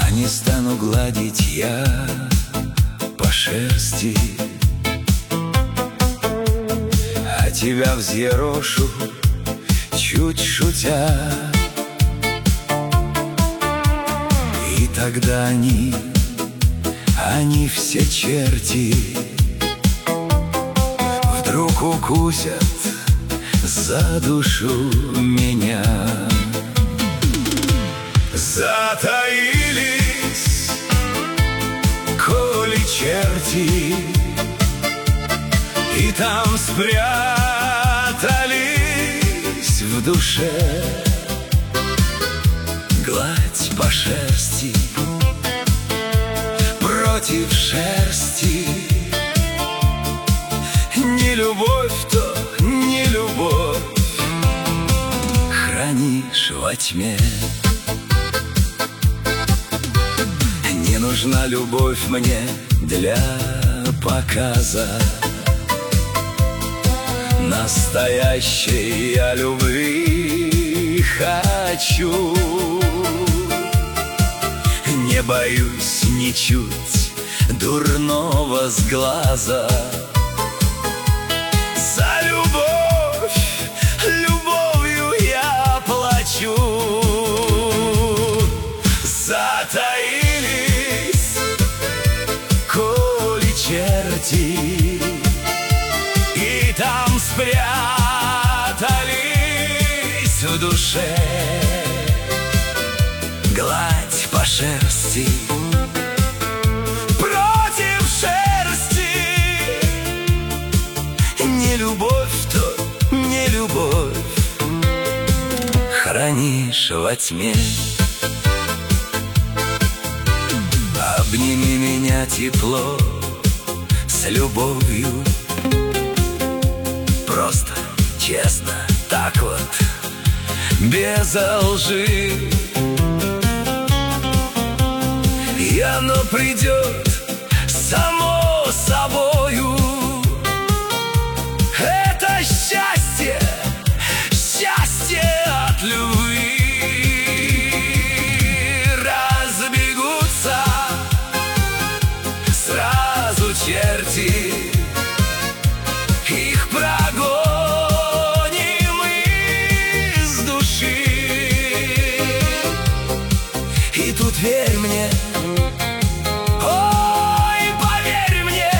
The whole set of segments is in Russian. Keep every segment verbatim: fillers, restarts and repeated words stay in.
А не стану гладить я по шерсти, а тебя взъерошу, чуть шутя. И тогда они, они все черти вдруг укусят за душу меня. Затаились, коли черти, и там спрятались в душе. Гладь по шерсти, против шерсти. Не любовь, то не любовь, хранишь во тьме. Не нужна любовь мне для показа. Настоящей я любви хочу. Не боюсь ничуть дурного сглаза. За любовь, любовью я плачу. Затаились, коли черти, и там спрятались в душе. Гладь по шерсти, против шерсти. Не любовь, то не любовь, хранишь во тьме. Обними меня тепло, с любовью. Просто, честно, так вот, без лжи. И оно придет само собою. Это счастье, счастье от любви. Разбегутся сразу черти, их прогоним из души. И тут верь мне, ой, поверь мне,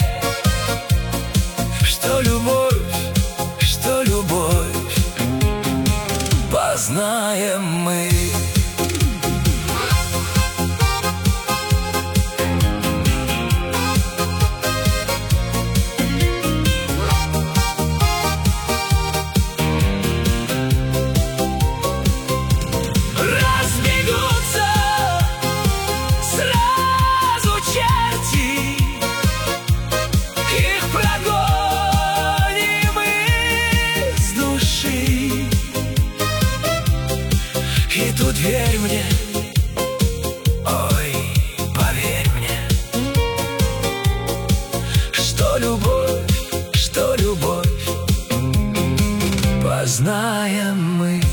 что любовь, что любовь познаем мы. И тут верь мне, ой, поверь мне, что любовь, что любовь познаем мы.